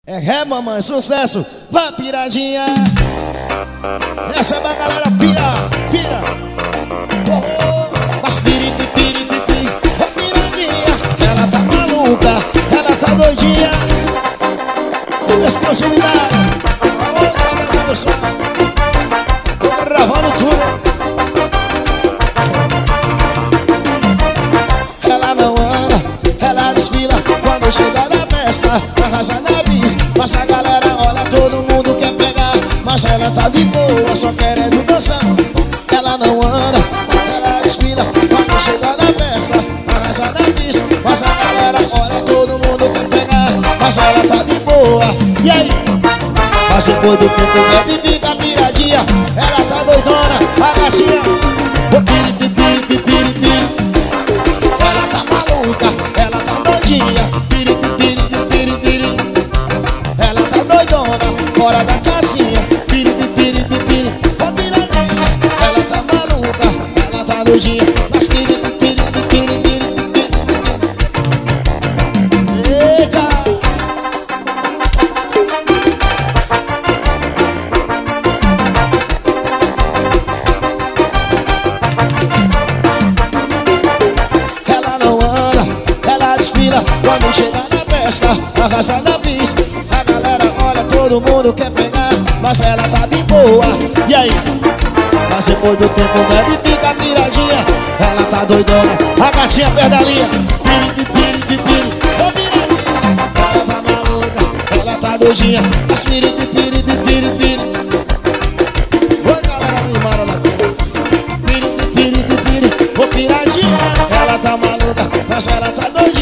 É mamãe, sucesso, vai piradinha. Essa é da galera pira. Mas piri, ó piradinha. Ela tá maluca, ela tá doidinha. Exclusividade. Alô, galera, pessoal. Tô gravando tudo. Ela não anda, ela desfila quando chega na festa, arrasa na bis. Mas a galera olha, todo mundo quer pegar, mas ela tá de boa, só querendo dançar. Ela não anda, ela desfila quando chega na festa, arrasa na bis. Mas a galera olha, todo mundo quer pegar, mas ela tá de boa. E aí? Mas depois do tempo bebe, fica piradinha. Ela tá doidona, a gatinha. O piri. Ela tá maluca, ela tá doidinha. Piri. Ela tá doidona, fora da casinha. Piri. Ó piradinha. Ela tá maluca, ela tá doidinha. Mas piri. Eita! Ela não anda, ela desfila quando chega na festa, arrasa na pista. A galera olha, todo mundo quer pegar, mas ela tá de boa. E aí? Mas depois do tempo bebe, fica piradinha. Ela tá doidona, a gatinha perto da linha. Piri. Ô piradinha. Ela tá maluca, ela tá doidinha. Mas piri. Oi, galera animada lá. Piri. Ô piradinha. Ela tá maluca, mas ela tá doidinha.